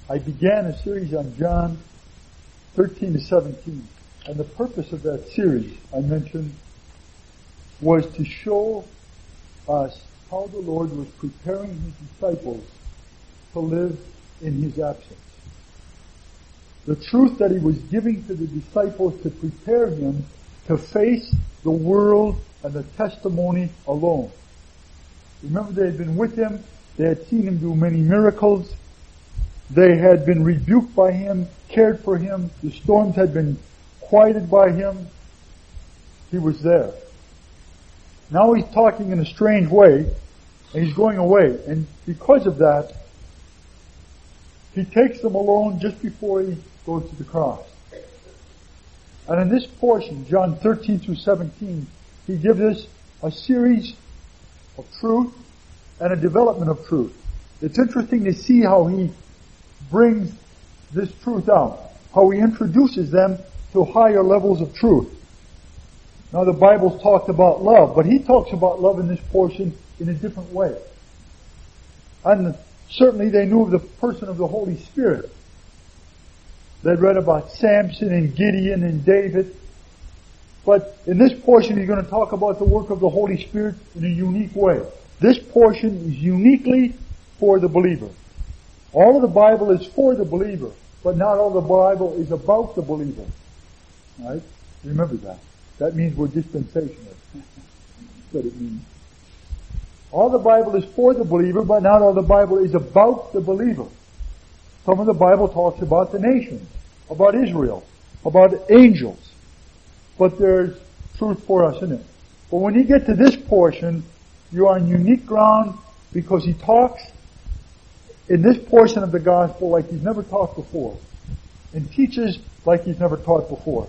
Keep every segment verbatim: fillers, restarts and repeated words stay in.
I began a series on John thirteen to seventeen. And the purpose of that series, I mentioned, was to show us how the Lord was preparing His disciples to live in His absence. The truth that He was giving to the disciples to prepare Him to face the world and the testimony alone. Remember, they had been with Him. They had seen Him do many miracles. They had been rebuked by Him, cared for Him. The storms had been quieted by Him. He was there. Now He's talking in a strange way, and He's going away. And because of that, He takes them alone just before He goes to the cross. And in this portion, John thirteen through seventeen, He gives us a series of truth and a development of truth. It's interesting to see how He brings this truth out, how He introduces them to higher levels of truth. Now the Bible's talked about love, but He talks about love in this portion in a different way. And certainly they knew of the person of the Holy Spirit. They'd read about Samson and Gideon and David. But in this portion He's going to talk about the work of the Holy Spirit in a unique way. This portion is uniquely for the believer. All of the Bible is for the believer, but not all the Bible is about the believer. Right? Remember that. That means we're dispensational. That's what it means. All the Bible is for the believer, but not all the Bible is about the believer. Some of the Bible talks about the nations, about Israel, about angels. But there's truth for us in it. But when you get to this portion, you are on unique ground because He talks in this portion of the gospel like He's never taught before, and teaches like He's never taught before.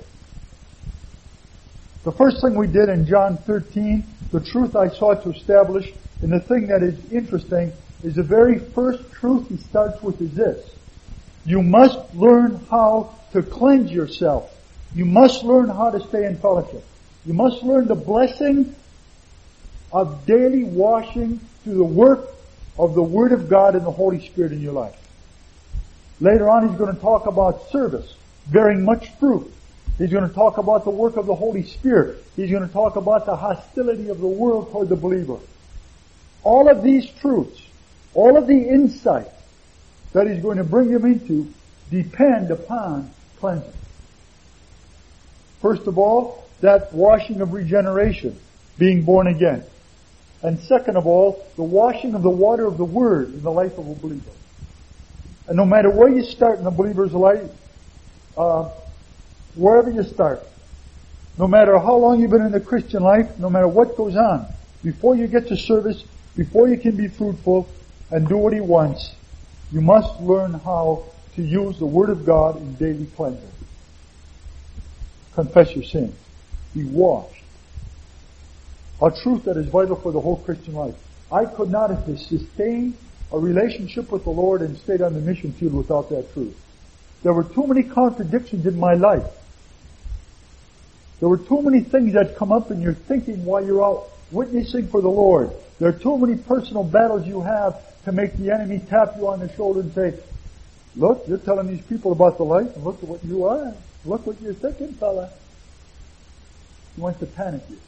The first thing we did in John thirteen, the truth I sought to establish, and the thing that is interesting, is the very first truth He starts with is this. You must learn how to cleanse yourself. You must learn how to stay in fellowship. You must learn the blessing of daily washing through the work of the Word of God and the Holy Spirit in your life. Later on He's going to talk about service, bearing much fruit. He's going to talk about the work of the Holy Spirit. He's going to talk about the hostility of the world toward the believer. All of these truths, all of the insight that He's going to bring them into depend upon cleansing. First of all, that washing of regeneration, being born again. And second of all, the washing of the water of the Word in the life of a believer. And no matter where you start in a believer's life, uh, wherever you start, no matter how long you've been in the Christian life, no matter what goes on, before you get to service, before you can be fruitful and do what He wants, you must learn how to use the Word of God in daily cleansing. Confess your sins. Be washed. A truth that is vital for the whole Christian life. I could not have sustained a relationship with the Lord and stayed on the mission field without that truth. There were too many contradictions in my life. There were too many things that come up in your thinking while you're out witnessing for the Lord. There are too many personal battles you have to make the enemy tap you on the shoulder and say, look, you're telling these people about the light, and look at what you are. Look what you're thinking, fella. He wants to panic you.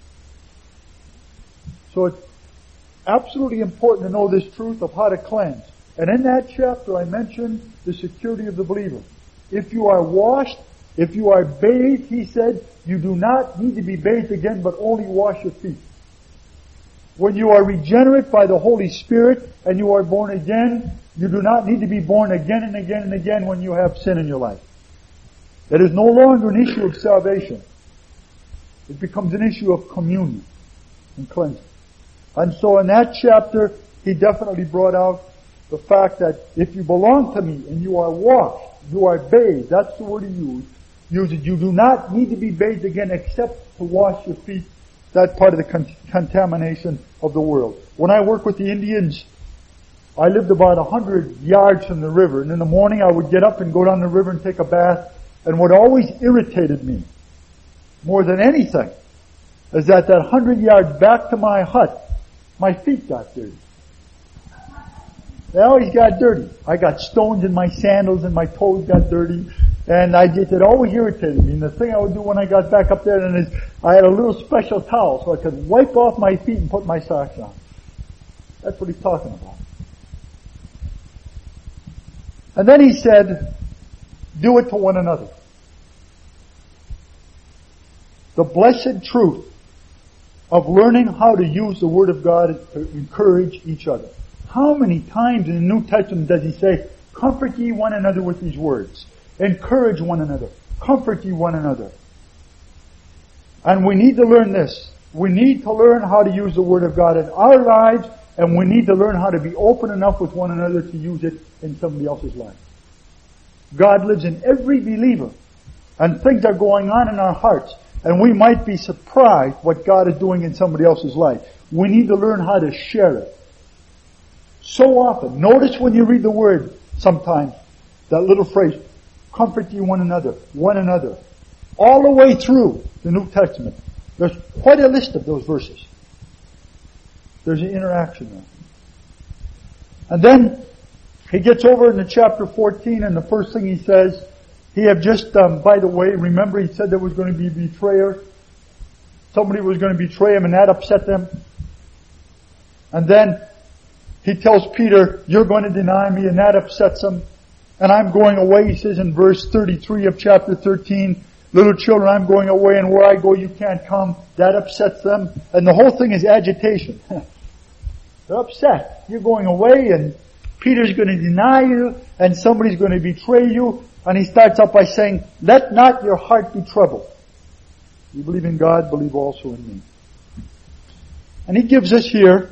So it's absolutely important to know this truth of how to cleanse. And in that chapter I mentioned the security of the believer. If you are washed, if you are bathed, He said, you do not need to be bathed again, but only wash your feet. When you are regenerate by the Holy Spirit and you are born again, you do not need to be born again and again and again when you have sin in your life. It is no longer an issue of salvation. It becomes an issue of communion and cleansing. And so in that chapter, he definitely brought out the fact that if you belong to me and you are washed, you are bathed, that's the word he used, uses, you do not need to be bathed again except to wash your feet. That part of the con- contamination of the world. When I worked with the Indians, I lived about a hundred yards from the river, and in the morning I would get up and go down the river and take a bath, and what always irritated me, more than anything, is that that hundred yards back to my hut, my feet got dirty. They always got dirty. I got stones in my sandals and my toes got dirty. And I just, it always irritated me. And the thing I would do when I got back up there and is, I had a little special towel so I could wipe off my feet and put my socks on. That's what he's talking about. And then he said, do it to one another. The blessed truth of learning how to use the Word of God to encourage each other. How many times in the New Testament does he say, comfort ye one another with these words? Encourage one another. Comfort ye one another. And we need to learn this. We need to learn how to use the Word of God in our lives, and we need to learn how to be open enough with one another to use it in somebody else's life. God lives in every believer, and things are going on in our hearts, and we might be surprised what God is doing in somebody else's life. We need to learn how to share it. So often, notice when you read the Word sometimes, that little phrase, comfort ye one another, one another. All the way through the New Testament, there's quite a list of those verses. There's an interaction there. And then, he gets over into chapter fourteen, and the first thing he says, he have just, um, by the way, remember he said there was going to be a betrayer. Somebody was going to betray him, and that upset them. And then, he tells Peter, you're going to deny me, and that upsets him. And I'm going away, he says in verse thirty-three of chapter thirteen, little children, I'm going away, and where I go you can't come. That upsets them. And the whole thing is agitation. They're upset. You're going away, and Peter's going to deny you, and somebody's going to betray you. And he starts out by saying, let not your heart be troubled. You believe in God, believe also in me. And he gives us here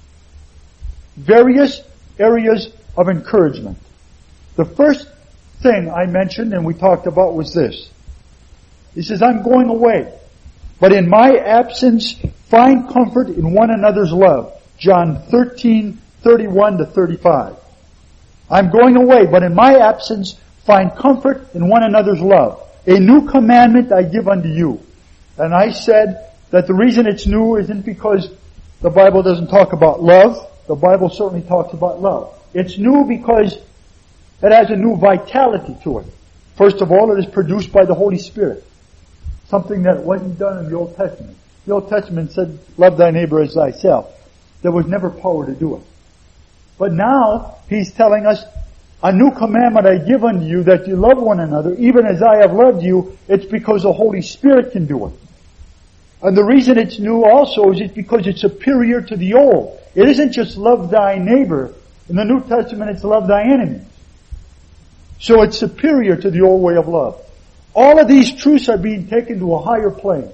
various areas of encouragement. The first thing I mentioned and we talked about was this. He says, I'm going away, but in my absence find comfort in one another's love. John thirteen, thirty-one to thirty-five. I'm going away, but in my absence find comfort in one another's love. A new commandment I give unto you. And I said that the reason it's new isn't because the Bible doesn't talk about love. The Bible certainly talks about love. It's new because it has a new vitality to it. First of all, it is produced by the Holy Spirit. Something that wasn't done in the Old Testament. The Old Testament said, love thy neighbor as thyself. There was never power to do it. But now, he's telling us, a new commandment I give unto you, that you love one another, even as I have loved you. It's because the Holy Spirit can do it. And the reason it's new also is it's because it's superior to the old. It isn't just love thy neighbor. In the New Testament, it's love thy enemies. So it's superior to the old way of love. All of these truths are being taken to a higher plane.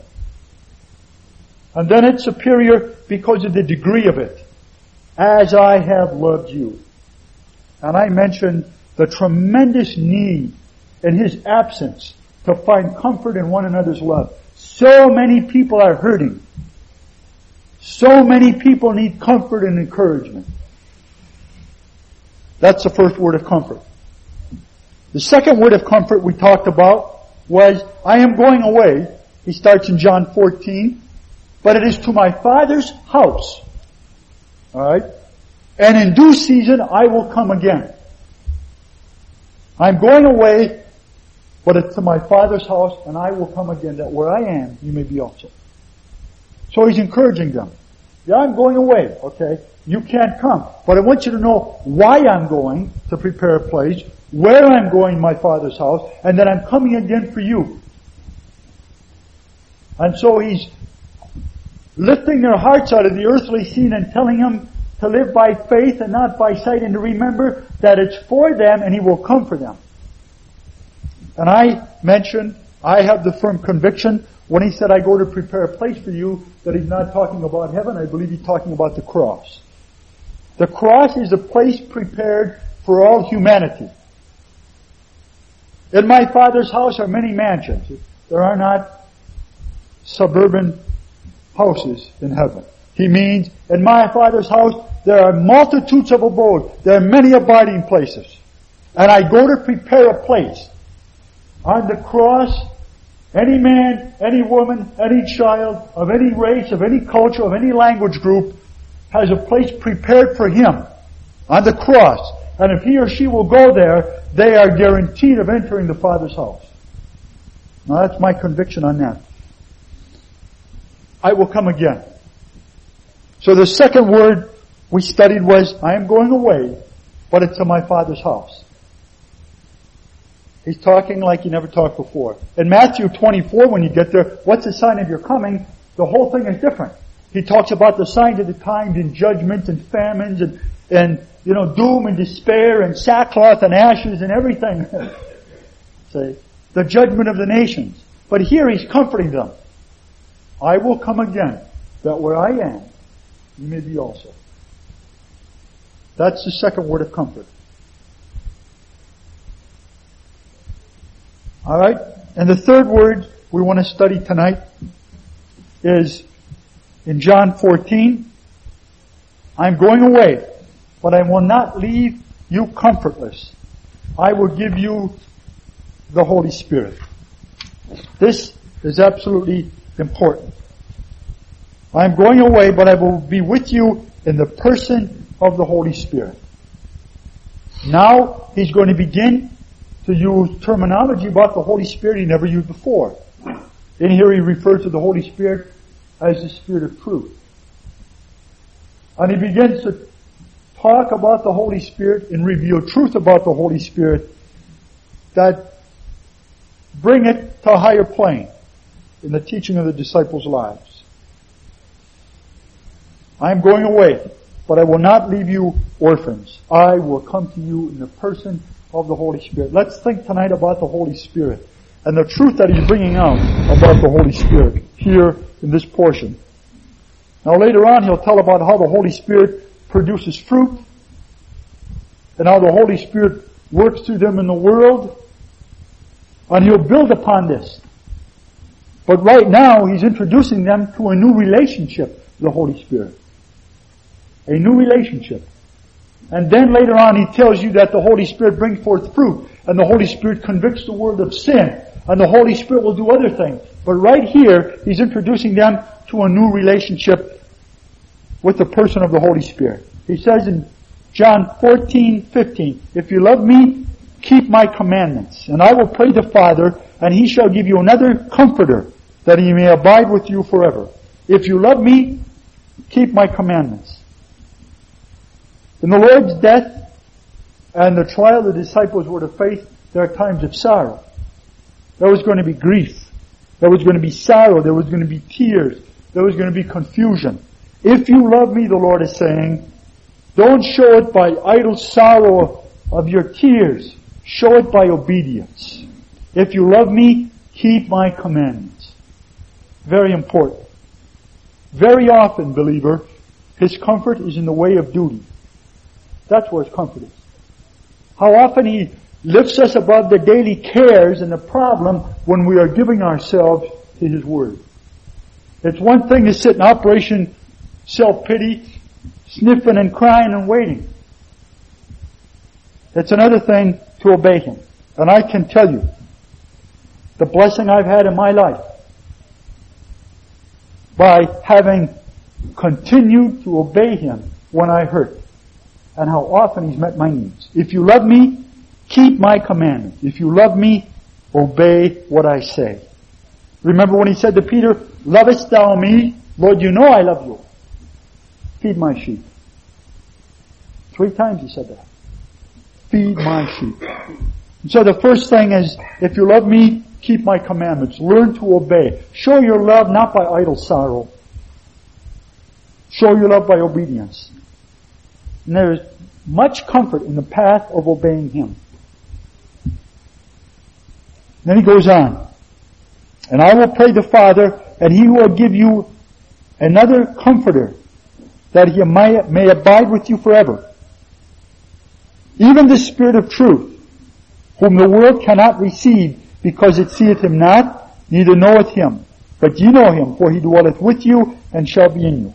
And then it's superior because of the degree of it. As I have loved you. And I mentioned the tremendous need in his absence to find comfort in one another's love. So many people are hurting. So many people need comfort and encouragement. That's the first word of comfort. The second word of comfort we talked about was, I am going away. He starts in John fourteen. But it is to my Father's house. Alright? And in due season I will come again. I'm going away, but it's to my Father's house, and I will come again, that where I am, you may be also. So he's encouraging them. Yeah, I'm going away, okay? You can't come. But I want you to know why I'm going to prepare a place, where I'm going to my Father's house, and that I'm coming again for you. And so he's lifting their hearts out of the earthly scene and telling them to live by faith and not by sight, and to remember that it's for them and he will come for them. And I mentioned, I have the firm conviction, when he said I go to prepare a place for you, that he's not talking about heaven. I believe he's talking about the cross. The cross is a place prepared for all humanity. In my Father's house are many mansions. There are not suburban houses in heaven. He means, in my Father's house, there are multitudes of abodes. There are many abiding places. And I go to prepare a place. On the cross, any man, any woman, any child, of any race, of any culture, of any language group, has a place prepared for him. on the cross. And if he or she will go there, they are guaranteed of entering the Father's house. Now that's my conviction on that. I will come again. So the second word we studied was, I am going away, but it's to my Father's house. He's talking like he never talked before. In Matthew twenty-four, when you get there, what's the sign of your coming? The whole thing is different. He talks about the signs of the times and judgments and famines and, and, you know, doom and despair and sackcloth and ashes and everything. See? The judgment of the nations. But here he's comforting them. I will come again, that where I am, you may be also. That's the second word of comfort. Alright? And the third word we want to study tonight is in John fourteen. I'm going away, but I will not leave you comfortless. I will give you the Holy Spirit. This is absolutely important. I'm going away, but I will be with you in the person of the Holy Spirit. Now he's going to begin to use terminology about the Holy Spirit he never used before. In here he refers to the Holy Spirit as the Spirit of truth. And he begins to talk about the Holy Spirit and reveal truth about the Holy Spirit that bring it to a higher plane in the teaching of the disciples' lives. I am going away, but I will not leave you orphans. I will come to you in the person of the Holy Spirit. Let's think tonight about the Holy Spirit and the truth that he's bringing out about the Holy Spirit here in this portion. Now later on he'll tell about how the Holy Spirit produces fruit and how the Holy Spirit works through them in the world, and he'll build upon this. But right now he's introducing them to a new relationship with the Holy Spirit. A new relationship. And then later on he tells you that the Holy Spirit brings forth fruit, and the Holy Spirit convicts the world of sin, and the Holy Spirit will do other things. But right here, he's introducing them to a new relationship with the person of the Holy Spirit. He says in John fourteen fifteen, if you love me, keep my commandments, and I will pray the Father, and he shall give you another comforter, that he may abide with you forever. If you love me, keep my commandments. In the Lord's death and the trial the disciples were to face, there are times of sorrow. There was going to be grief. There was going to be sorrow. There was going to be tears. There was going to be confusion. If you love me, the Lord is saying, don't show it by idle sorrow of your tears. Show it by obedience. If you love me, keep my commandments. Very important. Very often, believer, his comfort is in the way of duty. That's where his comfort is. How often he lifts us above the daily cares and the problem when we are giving ourselves to his word. It's one thing to sit in Operation Self-Pity, sniffing and crying and waiting. It's another thing to obey him. And I can tell you, the blessing I've had in my life by having continued to obey him when I hurt, and how often he's met my needs. If you love me, keep my commandments. If you love me, obey what I say. Remember when he said to Peter, lovest thou me? Lord, you know I love you. Feed my sheep. Three times he said that. Feed my sheep. And so the first thing is, if you love me, keep my commandments. Learn to obey. Show your love not by idle sorrow. Show your love by obedience. And there is much comfort in the path of obeying him. Then he goes on. And I will pray the Father, and he will give you another comforter, that he may, may abide with you forever. Even the Spirit of truth, whom the world cannot receive, because it seeth him not, neither knoweth him. But ye know him, for he dwelleth with you, and shall be in you.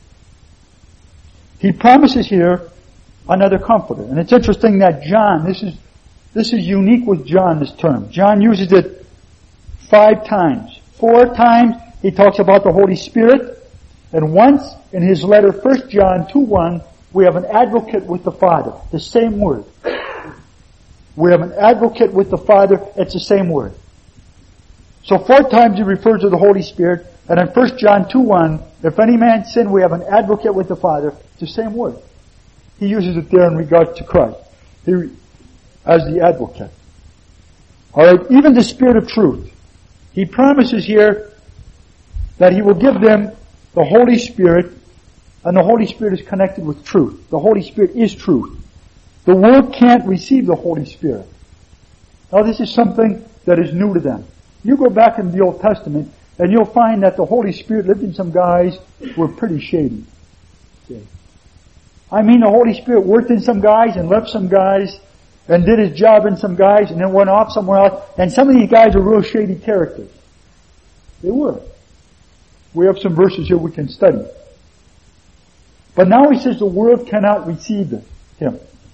He promises here another comforter. And it's interesting that John, this is, this is unique with John, this term. John uses it five times. Four times he talks about the Holy Spirit, and once in his letter First John two one, we have an advocate with the Father. The same word. We have an advocate with the Father. It's the same word. So four times he refers to the Holy Spirit. And in First John two one, if any man sin, we have an advocate with the Father. It's the same word. He uses it there in regards to Christ. He, as the advocate. Alright, even the Spirit of truth. He promises here that He will give them the Holy Spirit, and the Holy Spirit is connected with truth. The Holy Spirit is truth. The world can't receive the Holy Spirit. Now this is something that is new to them. You go back in the Old Testament, and you'll find that the Holy Spirit lived in some guys who were pretty shady. See? I mean, the Holy Spirit worked in some guys and left some guys and did His job in some guys and then went off somewhere else. And some of these guys are real shady characters. They were. We have some verses here we can study. But now He says the world cannot receive Him.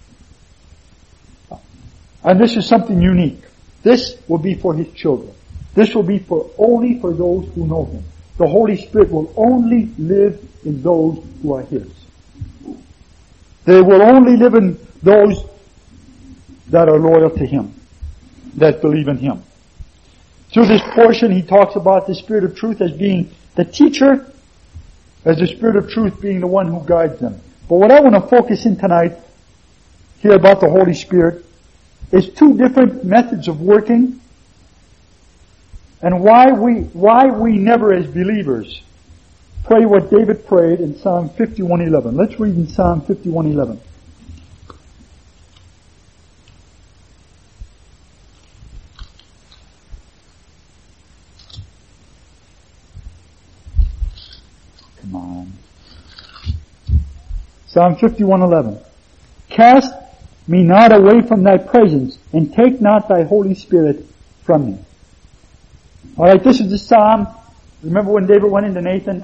And this is something unique. This will be for His children. This will be for only for those who know Him. The Holy Spirit will only live in those who are His. They will only live in those that are loyal to Him, that believe in Him. Through this portion, he talks about the Spirit of truth as being the teacher, as the Spirit of truth being the one who guides them. But what I want to focus in tonight, here about the Holy Spirit, is two different methods of working, and why we, why we never as believers pray what David prayed in Psalm fifty-one eleven. Let's read in Psalm fifty-one eleven. Come on. Psalm fifty-one eleven. Cast me not away from thy presence, and take not thy Holy Spirit from me. Alright, this is the Psalm. Remember when David went into Nathan?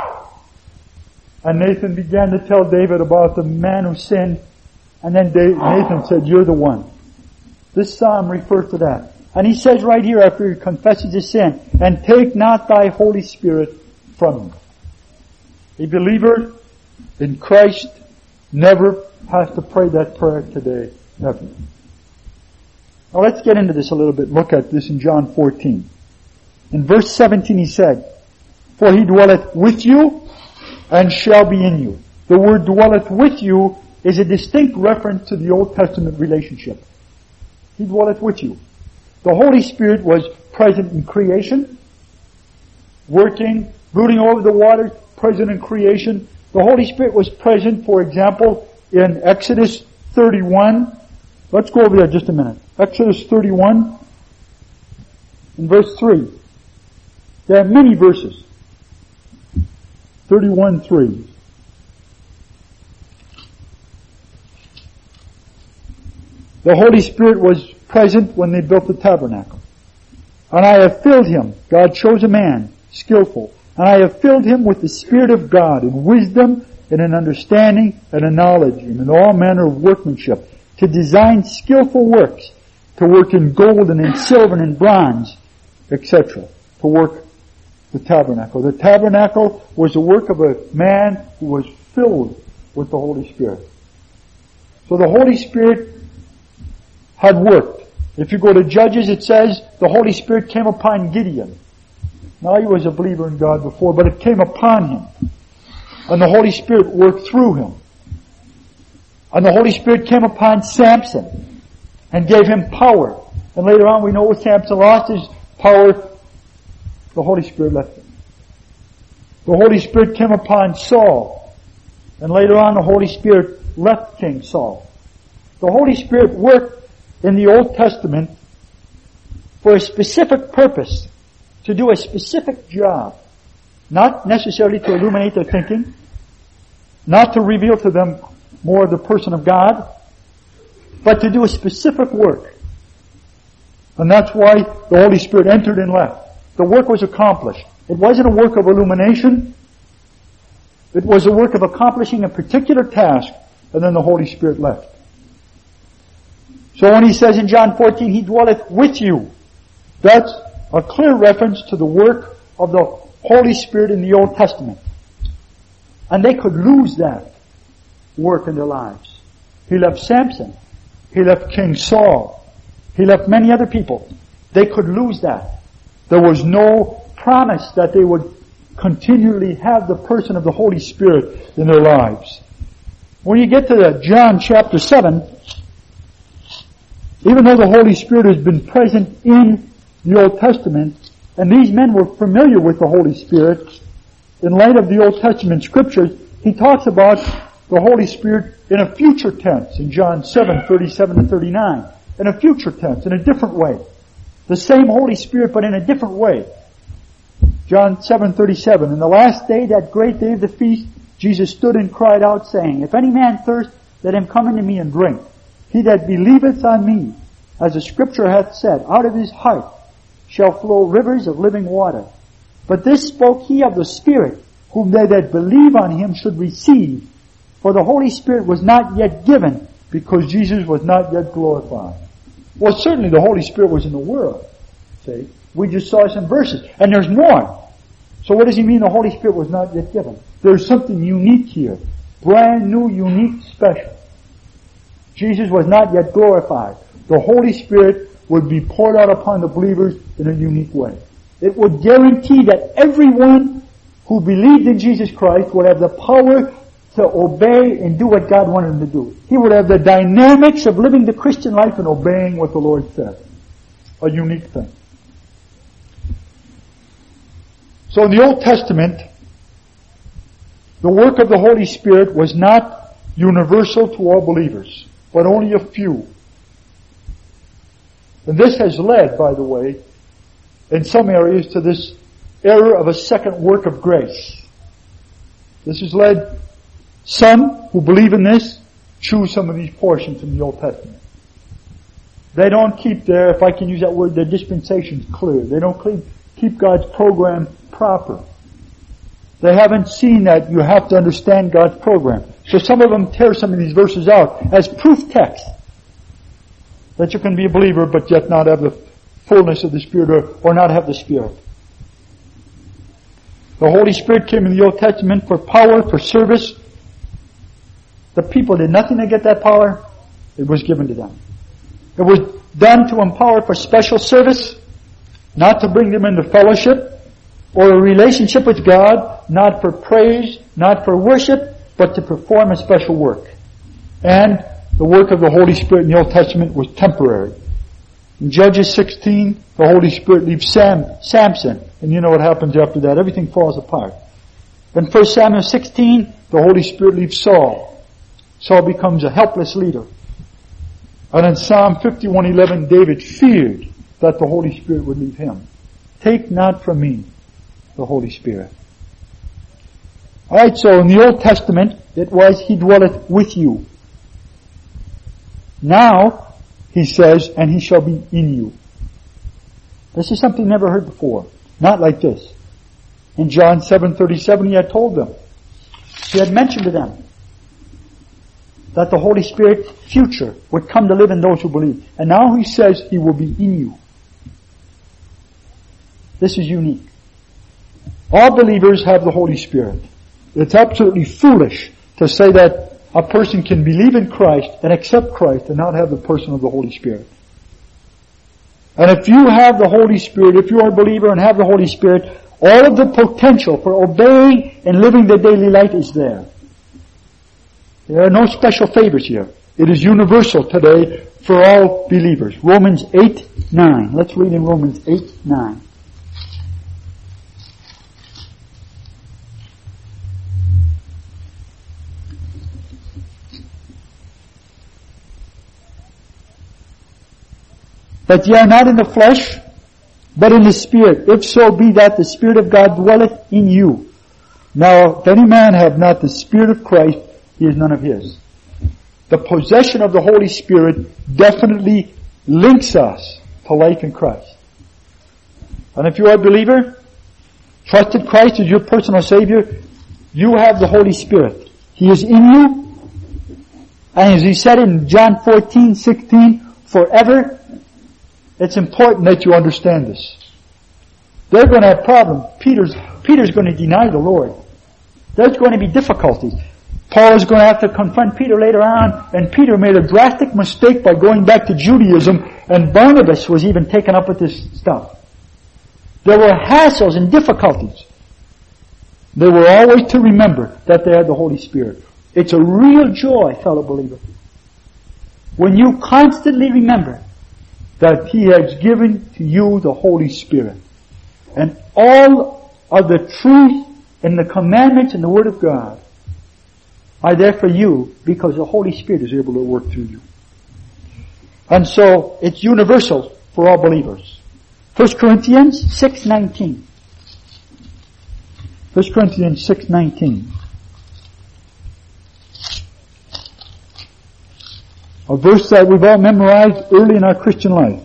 And Nathan began to tell David about the man who sinned. And then Nathan said, you're the one. This Psalm refers to that. And he says right here after he confesses his sin, and take not thy Holy Spirit from me. A believer in Christ never has to pray that prayer today. Never. Now let's get into this a little bit. Look at this in John fourteen. In verse seventeen he said, for He dwelleth with you and shall be in you. The word dwelleth with you is a distinct reference to the Old Testament relationship. He dwelleth with you. The Holy Spirit was present in creation, working, brooding over the waters, present in creation. The Holy Spirit was present, for example, in Exodus thirty-one. Let's go over there just a minute. Exodus thirty-one, in verse three. There are many verses. thirty-one three. The Holy Spirit was present when they built the tabernacle. And I have filled him, God chose a man, skillful, and I have filled him with the Spirit of God, in wisdom, and in understanding, and in knowledge, and in all manner of workmanship, to design skillful works, to work in gold and in silver and in bronze, et cetera, to work the tabernacle. The tabernacle was the work of a man who was filled with the Holy Spirit. So the Holy Spirit had worked. If you go to Judges, it says the Holy Spirit came upon Gideon. Now he was a believer in God before, but it came upon him. And the Holy Spirit worked through him. And the Holy Spirit came upon Samson and gave him power. And later on we know when Samson lost his power, the Holy Spirit left him. The Holy Spirit came upon Saul. And later on the Holy Spirit left King Saul. The Holy Spirit worked in the Old Testament for a specific purpose, to do a specific job. Not necessarily to illuminate their thinking, not to reveal to them more of the person of God, but to do a specific work. And that's why the Holy Spirit entered and left. The work was accomplished. It wasn't a work of illumination. It was a work of accomplishing a particular task, and then the Holy Spirit left. So when he says in John fourteen, He dwelleth with you, that's a clear reference to the work of the Holy Spirit in the Old Testament. And they could lose that. work in their lives. He left Samson. He left King Saul. He left many other people. They could lose that. There was no promise that they would continually have the person of the Holy Spirit in their lives. When you get to the John chapter seven, even though the Holy Spirit has been present in the Old Testament, and these men were familiar with the Holy Spirit, in light of the Old Testament scriptures, he talks about the Holy Spirit in a future tense in John seven, thirty-seven to thirty-nine. In a future tense, in a different way. The same Holy Spirit, but in a different way. John seven, thirty-seven. In the last day, that great day of the feast, Jesus stood and cried out, saying, If any man thirst, let him come unto me and drink. He that believeth on me, as the scripture hath said, out of his heart shall flow rivers of living water. But this spoke he of the Spirit, whom they that believe on him should receive. For the Holy Spirit was not yet given, because Jesus was not yet glorified. Well, certainly the Holy Spirit was in the world. See? We just saw some verses. And there's more. So what does he mean the Holy Spirit was not yet given? There's something unique here. Brand new, unique, special. Jesus was not yet glorified. The Holy Spirit would be poured out upon the believers in a unique way. It would guarantee that everyone who believed in Jesus Christ would have the power to obey and do what God wanted him to do. He would have the dynamics of living the Christian life and obeying what the Lord said. A unique thing. So in the Old Testament, the work of the Holy Spirit was not universal to all believers, but only a few. And this has led, by the way, in some areas to this era of a second work of grace. This has led some who believe in this choose some of these portions in the Old Testament. They don't keep their, if I can use that word, their dispensations clear. They don't keep, keep God's program proper. They haven't seen that you have to understand God's program. So some of them tear some of these verses out as proof text that you can be a believer but yet not have the fullness of the Spirit or, or not have the Spirit. The Holy Spirit came in the Old Testament for power, for service. The people did nothing to get that power. It was given to them. It was done to empower for special service, not to bring them into fellowship or a relationship with God, not for praise, not for worship, but to perform a special work. And the work of the Holy Spirit in the Old Testament was temporary. In Judges sixteen, the Holy Spirit leaves Sam, Samson, and you know what happens after that. Everything falls apart. In First Samuel sixteen, the Holy Spirit leaves Saul. Saul becomes a helpless leader. And in Psalm fifty-one eleven, David feared that the Holy Spirit would leave him. Take not from me the Holy Spirit. Alright, so in the Old Testament, it was, He dwelleth with you. Now, He says, and He shall be in you. This is something never heard before. Not like this. In John seven thirty-seven, He had told them. He had mentioned to them that the Holy Spirit, future, would come to live in those who believe. And now He says He will be in you. This is unique. All believers have the Holy Spirit. It's absolutely foolish to say that a person can believe in Christ and accept Christ and not have the person of the Holy Spirit. And if you have the Holy Spirit, if you are a believer and have the Holy Spirit, all of the potential for obeying and living the daily life is there. There are no special favors here. It is universal today for all believers. Romans eight nine. Let's read in Romans eight nine. That ye are not in the flesh, but in the Spirit, if so be that the Spirit of God dwelleth in you. Now, if any man have not the Spirit of Christ, he is none of his. The possession of the Holy Spirit definitely links us to life in Christ. And if you are a believer, trusted Christ as your personal Savior, you have the Holy Spirit. He is in you. And as He said in John fourteen sixteen, forever. It's important that you understand this. They're going to have problems. Peter's, Peter's going to deny the Lord. There's going to be difficulties. Paul is going to have to confront Peter later on, and Peter made a drastic mistake by going back to Judaism, and Barnabas was even taken up with this stuff. There were hassles and difficulties. They were always to remember that they had the Holy Spirit. It's a real joy, fellow believer, when you constantly remember that He has given to you the Holy Spirit. And all of the truth and the commandments and the Word of God are there for you because the Holy Spirit is able to work through you. And so, it's universal for all believers. First Corinthians six nineteen. First Corinthians six nineteen. A verse that we've all memorized early in our Christian life.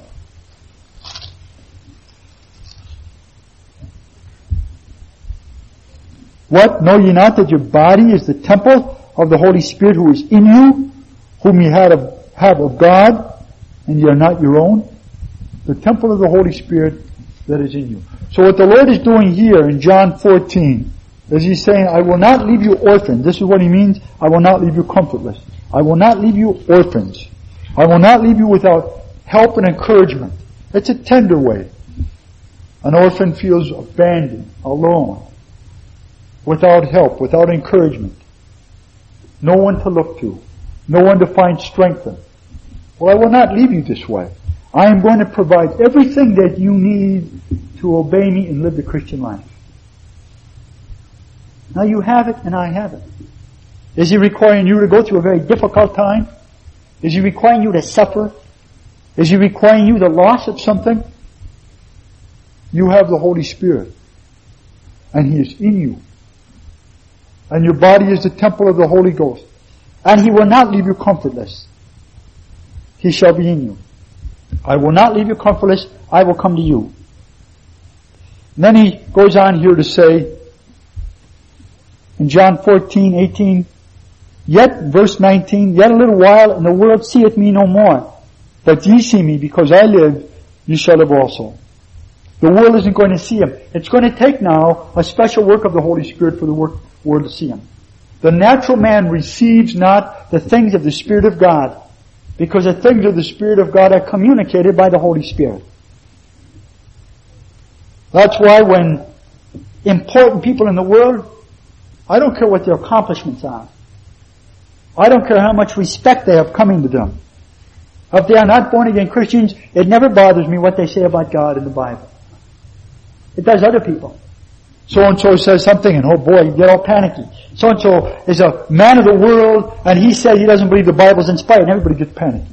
What? Know ye not that your body is the temple of the Holy Spirit who is in you, whom ye have of, have of God, and ye are not your own? The temple of the Holy Spirit that is in you. So what the Lord is doing here in John fourteen is He's saying, I will not leave you orphaned. This is what He means, I will not leave you comfortless. I will not leave you orphans. I will not leave you without help and encouragement. It's a tender way. An orphan feels abandoned, alone, without help, without encouragement. No one to look to. No one to find strength in. Well, I will not leave you this way. I am going to provide everything that you need to obey me and live the Christian life. Now you have it and I have it. Is He requiring you to go through a very difficult time? Is He requiring you to suffer? Is He requiring you the loss of something? You have the Holy Spirit. And He is in you. And your body is the temple of the Holy Ghost. And He will not leave you comfortless. He shall be in you. I will not leave you comfortless. I will come to you. And then He goes on here to say, in John fourteen eighteen, yet, verse nineteen, yet a little while, and the world seeth me no more. But ye see me, because I live, ye shall live also. The world isn't going to see Him. It's going to take now a special work of the Holy Spirit for the work, world to see Him. The natural man receives not the things of the Spirit of God, because the things of the Spirit of God are communicated by the Holy Spirit. That's why when important people in the world, I don't care what their accomplishments are. I don't care how much respect they have coming to them. If they are not born again Christians, it never bothers me what they say about God in the Bible. It does other people. So-and-so says something and oh boy, you get all panicky. So-and-so is a man of the world and he says he doesn't believe the Bible's inspired and everybody gets panicky.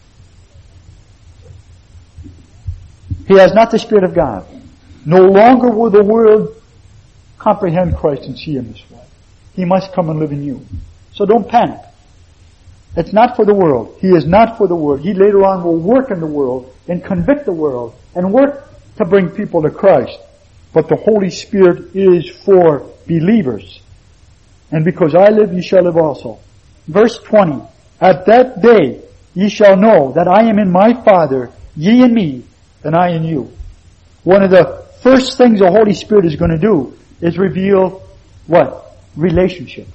He has not the Spirit of God. No longer will the world comprehend Christ and see Him this way. He must come and live in you. So don't panic. It's not for the world. He is not for the world. He later on will work in the world and convict the world and work to bring people to Christ. But the Holy Spirit is for believers. And because I live, ye shall live also. Verse twenty. At that day ye shall know that I am in my Father, ye in me, and I in you. One of the first things the Holy Spirit is going to do is reveal what? Relationship.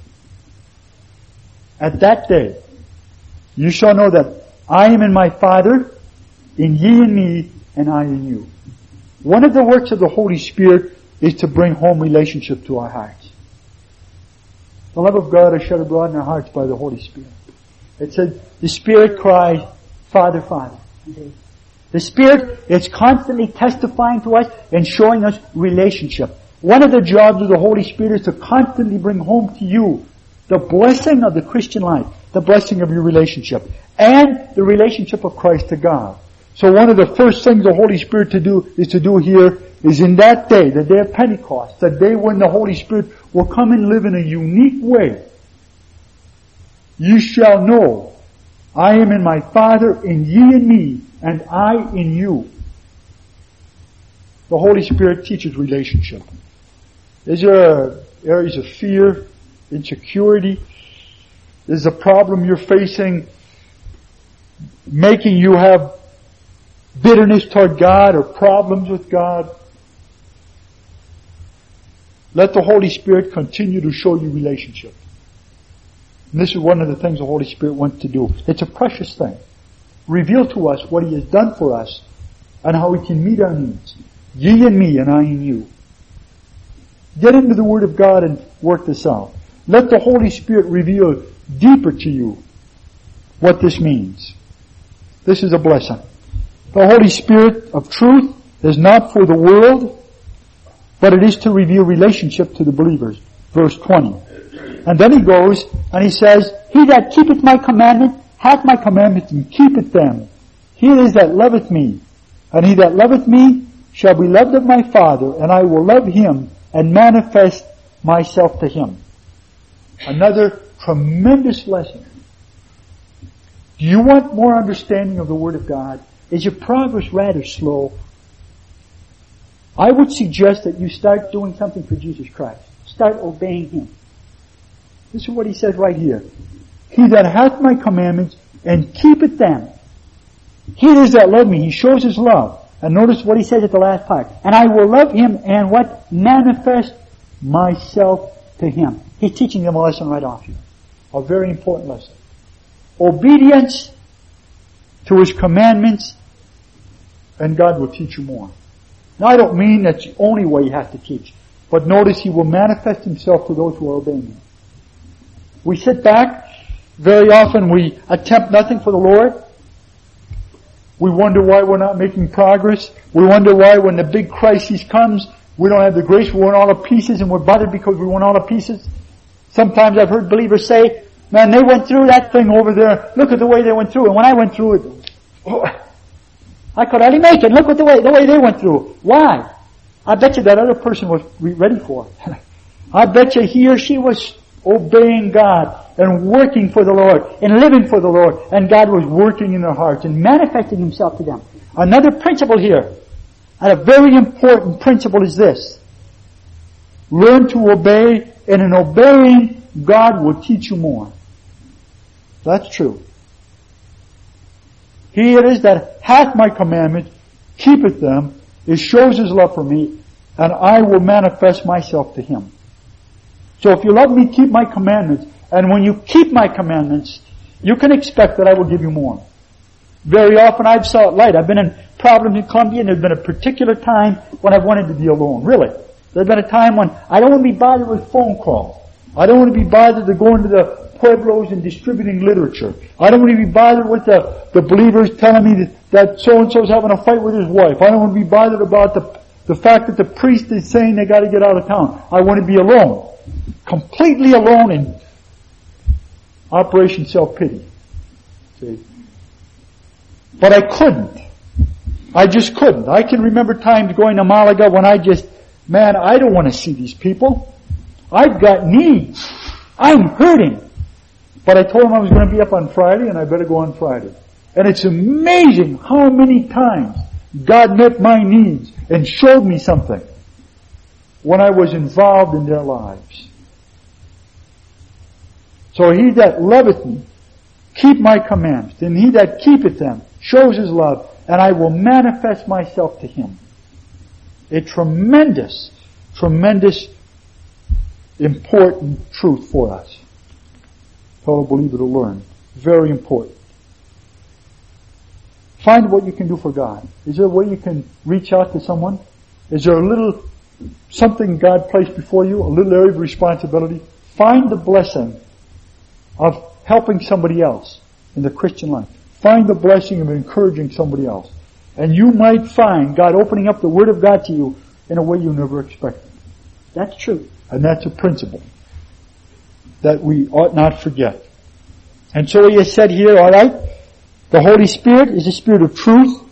At that day, you shall know that I am in my Father, and ye in me, and I in you. One of the works of the Holy Spirit is to bring home relationship to our hearts. The love of God is shed abroad in our hearts by the Holy Spirit. It said, the Spirit cries, Father, Father. The Spirit is constantly testifying to us and showing us relationship. One of the jobs of the Holy Spirit is to constantly bring home to you the blessing of the Christian life, the blessing of your relationship, and the relationship of Christ to God. So one of the first things the Holy Spirit to do is to do here is in that day, the day of Pentecost, the day when the Holy Spirit will come and live in a unique way. You shall know I am in my Father, and ye in me, and I in you. The Holy Spirit teaches relationship. Is there areas of fear, insecurity? Is the problem you're facing making you have bitterness toward God or problems with God? Let the Holy Spirit continue to show you relationship. And this is one of the things the Holy Spirit wants to do. It's a precious thing. Reveal to us what He has done for us and how He can meet our needs. Ye in me and I in you. Get into the Word of God and work this out. Let the Holy Spirit reveal deeper to you what this means. This is a blessing. The Holy Spirit of truth is not for the world, but it is to reveal relationship to the believers. Verse twenty. And then he goes and he says, He that keepeth my commandment hath my commandments and keepeth them. He it is that loveth me. And he that loveth me shall be loved of my Father, and I will love him and manifest myself to him. Another tremendous lesson. Do you want more understanding of the Word of God? Is your progress rather slow? I would suggest that you start doing something for Jesus Christ. Start obeying Him. This is what He says right here. He that hath my commandments and keepeth them. He it is that love me. He shows His love. And notice what He says at the last part. And I will love him and what? Manifest myself to him. He's teaching them a lesson right off here. A very important lesson. Obedience to His commandments, and God will teach you more. Now I don't mean that's the only way you have to teach. But notice He will manifest Himself to those who are obeying Him. We sit back. Very often we attempt nothing for the Lord. We wonder why we're not making progress. We wonder why when the big crisis comes, we don't have the grace. We want all the pieces and we're bothered because we want all the pieces. Sometimes I've heard believers say, man, they went through that thing over there. Look at the way they went through it. When I went through it, oh, I could hardly make it. Look at the way, the way they went through it. Why? I bet you that other person was ready for it. I bet you he or she was obeying God and working for the Lord and living for the Lord, and God was working in their hearts and manifesting Himself to them. Another principle here, and a very important principle, is this. Learn to obey, and in obeying, God will teach you more. That's true. He it is that hath my commandments, keepeth them, it shows His love for me, and I will manifest myself to him. So if you love me, keep my commandments. And when you keep my commandments, you can expect that I will give you more. Very often I've saw it light. I've been in problems in Colombia, and there's been a particular time when I've wanted to be alone. Really. There's been a time when I don't want to be bothered with phone calls. I don't want to be bothered to go into the pueblos and distributing literature. I don't want to be bothered with the, the believers telling me that, that so-and-so's having a fight with his wife. I don't want to be bothered about the, the fact that the priest is saying they got to get out of town. I want to be alone. Completely alone in Operation Self-Pity. See? But I couldn't. I just couldn't. I can remember times going to Malaga when I just, man, I don't want to see these people. I've got needs. I'm hurting. But I told them I was going to be up on Friday and I better go on Friday. And it's amazing how many times God met my needs and showed me something when I was involved in their lives. So he that loveth me, keep my commandments, and he that keepeth them shows His love, and I will manifest myself to him. A tremendous, tremendous, important truth for us. Fellow believer to learn. Very important. Find what you can do for God. Is there a way you can reach out to someone? Is there a little something God placed before you, a little area of responsibility? Find the blessing of helping somebody else in the Christian life. Find the blessing of encouraging somebody else. And you might find God opening up the Word of God to you in a way you never expected. That's true. And that's a principle that we ought not forget. And so he has said here, all right, the Holy Spirit is the Spirit of truth.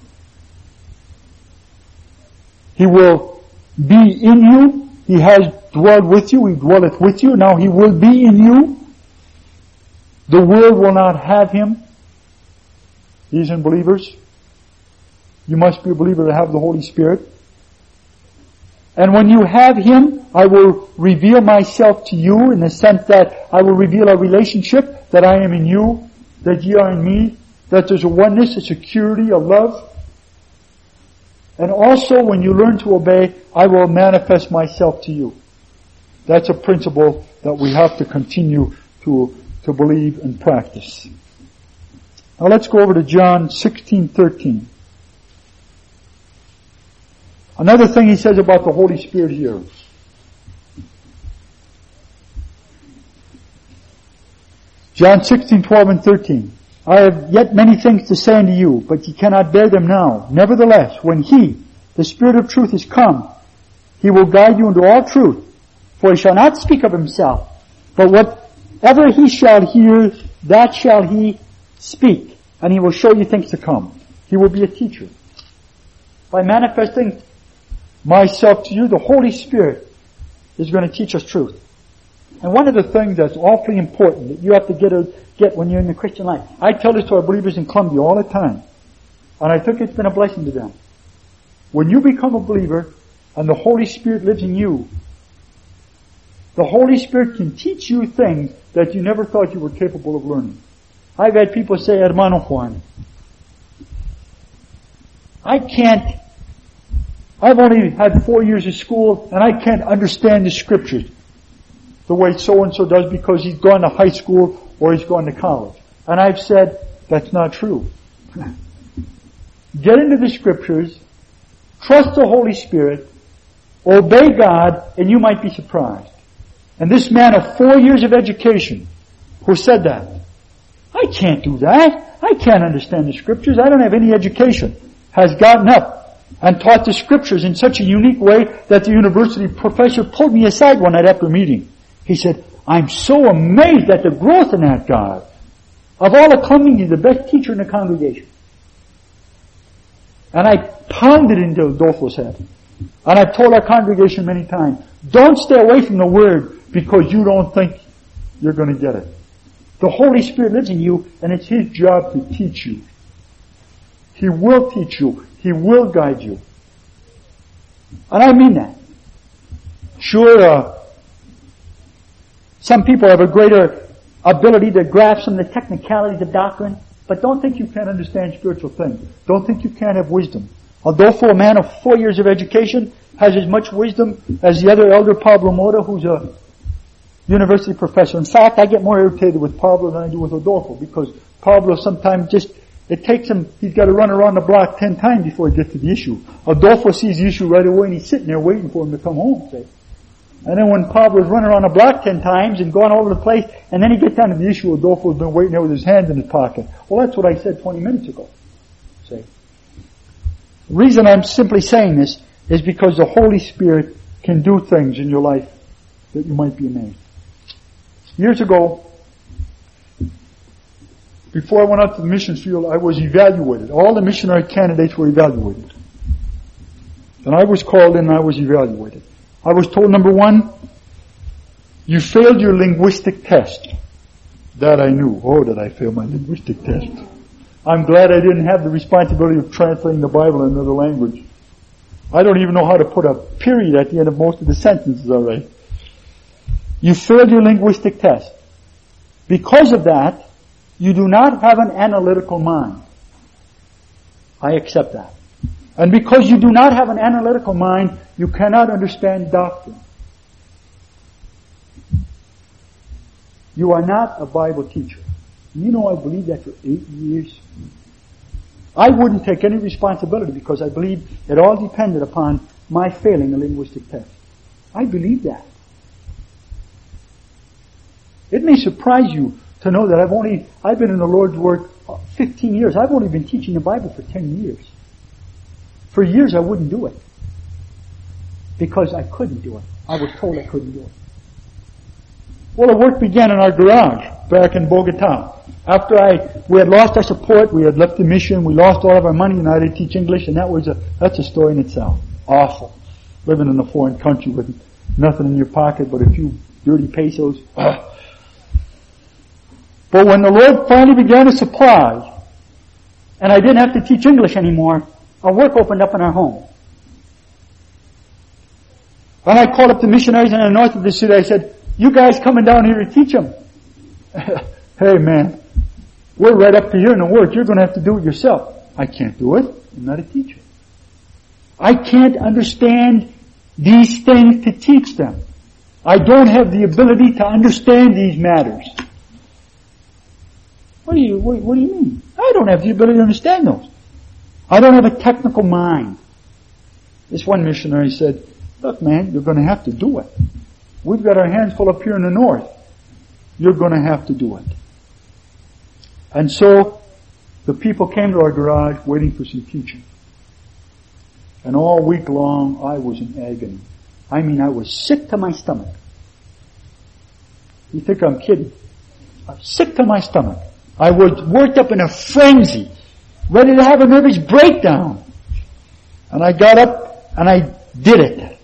He will be in you. He has dwelled with you. He dwelleth with you. Now He will be in you. The world will not have Him. These are believers. You must be a believer to have the Holy Spirit. And when you have Him, I will reveal myself to you in the sense that I will reveal a relationship, that I am in you, that ye are in me, that there's a oneness, a security, a love. And also when you learn to obey, I will manifest myself to you. That's a principle that we have to continue to, to believe and practice. Now let's go over to John sixteen thirteen. Another thing he says about the Holy Spirit here. John sixteen twelve and thirteen. I have yet many things to say unto you, but ye cannot bear them now. Nevertheless, when He, the Spirit of truth, is come, He will guide you into all truth. For He shall not speak of Himself, but whatever He shall hear, that shall He speak, and He will show you things to come. He will be a teacher. By manifesting myself to you, the Holy Spirit is going to teach us truth. And one of the things that's awfully important that you have to get a, get when you're in the Christian life, I tell this to our believers in Columbia all the time, and I think it's been a blessing to them. When you become a believer and the Holy Spirit lives in you, the Holy Spirit can teach you things that you never thought you were capable of learning. I've had people say, Hermano Juan, I can't, I've only had four years of school and I can't understand the Scriptures the way so-and-so does because he's gone to high school or he's gone to college. And I've said, that's not true. Get into the Scriptures, trust the Holy Spirit, obey God, and you might be surprised. And this man of four years of education who said that, I can't do that. I can't understand the Scriptures. I don't have any education, has gotten up and taught the Scriptures in such a unique way that the university professor pulled me aside one night after a meeting. He said, I'm so amazed at the growth in that guy. Of all the Columbia, he's the best teacher in the congregation. And I pounded into Adolfo's head. And I've told our congregation many times, don't stay away from the Word because you don't think you're going to get it. The Holy Spirit lives in you, and it's His job to teach you. He will teach you. He will guide you. And I mean that. Sure, uh, some people have a greater ability to grasp some of the technicalities of doctrine, but don't think you can't understand spiritual things. Don't think you can't have wisdom. Although for a man of four years of education has as much wisdom as the other elder Pablo Mota, who's a university professor. In fact, I get more irritated with Pablo than I do with Adolfo, because Pablo sometimes just, it takes him, he's got to run around the block ten times before he gets to the issue. Adolfo sees the issue right away and he's sitting there waiting for him to come home, say. And then when Pablo's running around the block ten times and going all over the place, and then he gets down to the issue, Adolfo's been waiting there with his hands in his pocket. Well, that's what I said twenty minutes ago. See? The reason I'm simply saying this is because the Holy Spirit can do things in your life that you might be amazed. Years ago, before I went out to the missions field, I was evaluated. All the missionary candidates were evaluated. And I was called in and I was evaluated. I was told, number one, you failed your linguistic test. That I knew. Oh, did I fail my linguistic test. I'm glad I didn't have the responsibility of translating the Bible in another language. I don't even know how to put a period at the end of most of the sentences already. You failed your linguistic test. Because of that, you do not have an analytical mind. I accept that. And because you do not have an analytical mind, you cannot understand doctrine. You are not a Bible teacher. You know, I believed that for eight years. I wouldn't take any responsibility because I believed it all depended upon my failing a linguistic test. I believe that. It may surprise you to know that I've only, I've been in the Lord's Word fifteen years. I've only been teaching the Bible for ten years. For years I wouldn't do it. Because I couldn't do it. I was told I couldn't do it. Well, the work began in our garage back in Bogota. After I, we had lost our support, we had left the mission, we lost all of our money, and I had to teach English, and that was a, that's a story in itself. Awful. Living in a foreign country with nothing in your pocket but a few dirty pesos. Ugh. But when the Lord finally began to supply, and I didn't have to teach English anymore, our work opened up in our home. And I called up the missionaries in the north of the city. I said, you guys coming down here to teach them? Hey man, we're right up to here in the Word. You're going to have to do it yourself. I can't do it. I'm not a teacher. I can't understand these things to teach them. I don't have the ability to understand these matters. What do you, what, what do you mean? I don't have the ability to understand those. I don't have a technical mind. This one missionary said, look man, you're going to have to do it. We've got our hands full up here in the north. You're going to have to do it. And so, the people came to our garage waiting for some teaching. And all week long, I was in agony. I mean, I was sick to my stomach. You think I'm kidding? I'm sick to my stomach. I was worked up in a frenzy, ready to have a nervous breakdown. And I got up and I did it.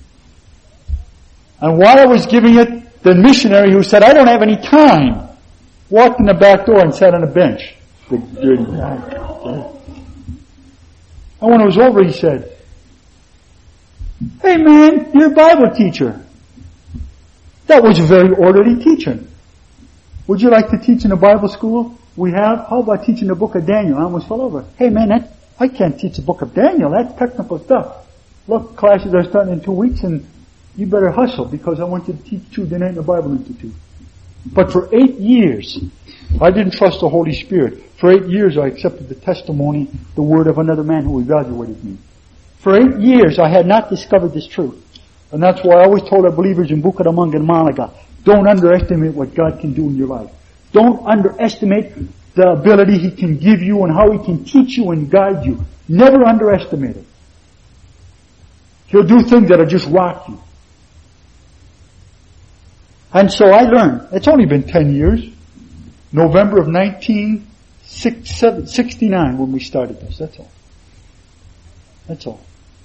And while I was giving it, the missionary who said, I don't have any time, walked in the back door and sat on a bench. The dirty guy. And when it was over, he said, hey man, you're a Bible teacher. That was a very orderly teaching. Would you like to teach in a Bible school? We have. How about teaching the book of Daniel? I almost fell over. Hey man, that, I can't teach the book of Daniel. That's technical stuff. Look, classes are starting in two weeks and you better hustle because I want you to teach Tuesday night in the Bible Institute. But for eight years, I didn't trust the Holy Spirit. For eight years I accepted the testimony, the word of another man who evaluated me. For eight years I had not discovered this truth. And that's why I always told our believers in Bukaramanga and Malaga, don't underestimate what God can do in your life. Don't underestimate the ability He can give you and how He can teach you and guide you. Never underestimate it. He'll do things that'll just rock you. And so I learned. It's only been ten years. November of nineteen sixty-nine when we started this. That's all. That's all.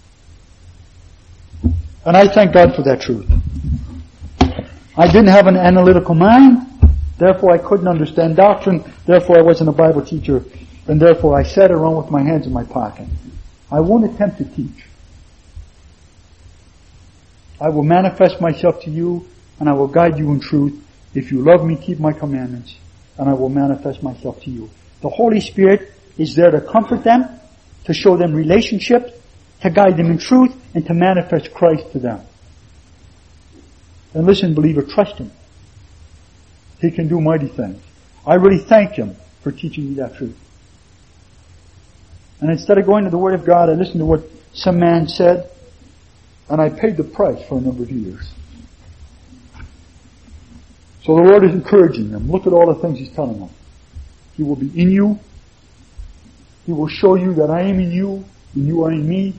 And I thank God for that truth. I didn't have an analytical mind. Therefore I couldn't understand doctrine. Therefore I wasn't a Bible teacher. And therefore I sat around with my hands in my pocket. I won't attempt to teach. I will manifest myself to you and I will guide you in truth. If you love me, keep my commandments, and I will manifest myself to you. The Holy Spirit is there to comfort them, to show them relationship, to guide them in truth, and to manifest Christ to them. And listen, believer, trust Him. He can do mighty things. I really thank Him for teaching me that truth. And instead of going to the Word of God, I listened to what some man said, and I paid the price for a number of years. So the Lord is encouraging them. Look at all the things He's telling them. He will be in you. He will show you that I am in you and you are in me.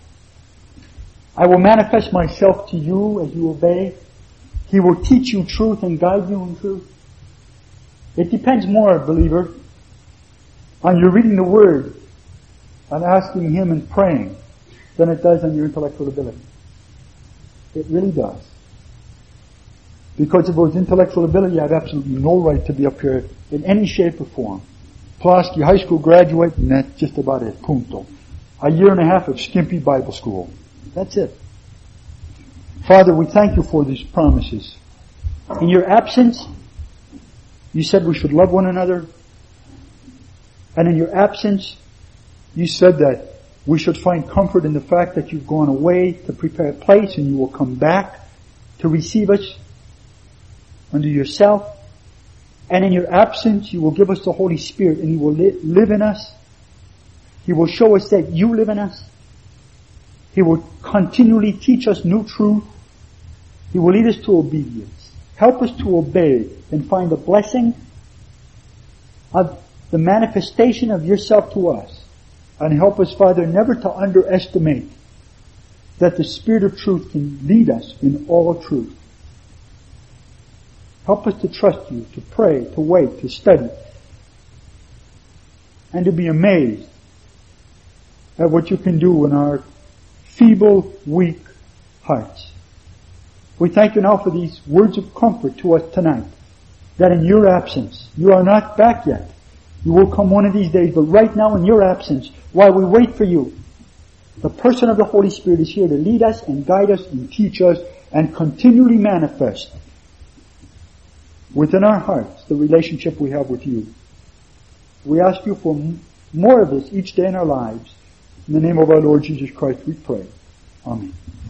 I will manifest myself to you as you obey. He will teach you truth and guide you in truth. It depends more, believer, on your reading the Word and asking Him and praying than it does on your intellectual ability. It really does. Because if it was intellectual ability, I have absolutely no right to be up here in any shape or form. Pulaski High School graduate, and that's just about it. Punto. A year and a half of skimpy Bible school. That's it. Father, we thank You for these promises. In Your absence, You said we should love one another. And in Your absence, You said that we should find comfort in the fact that You've gone away to prepare a place and You will come back to receive us unto Yourself. And in Your absence, You will give us the Holy Spirit and He will li- live in us. He will show us that You live in us. He will continually teach us new truth. He will lead us to obedience. Help us to obey and find the blessing of the manifestation of Yourself to us. And help us, Father, never to underestimate that the Spirit of truth can lead us in all truth. Help us to trust You, to pray, to wait, to study, and to be amazed at what You can do in our feeble, weak hearts. We thank You now for these words of comfort to us tonight, that in Your absence, You are not back yet. You will come one of these days, but right now in Your absence, while we wait for You, the person of the Holy Spirit is here to lead us and guide us and teach us and continually manifest within our hearts the relationship we have with You. We ask You for more of this each day in our lives. In the name of our Lord Jesus Christ we pray. Amen.